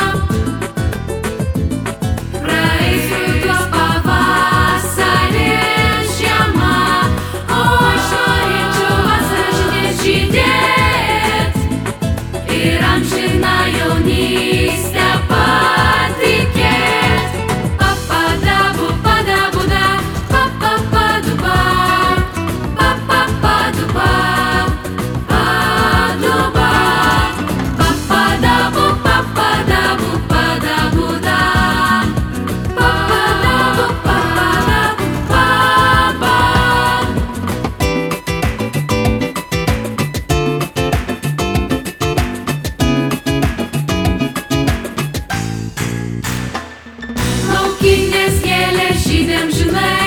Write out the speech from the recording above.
Praeis ruduo, pavasaris, žiema, o aš norėčiau vasarą žydėt ir amžiną jaunystę patikėt. Papadabu, padabuda, papapaduba, papapaduba, paduba, papadabu, papadabu, padabuda, papadabu, papadabu, papa. Laukinės gėlės žydėm žinai,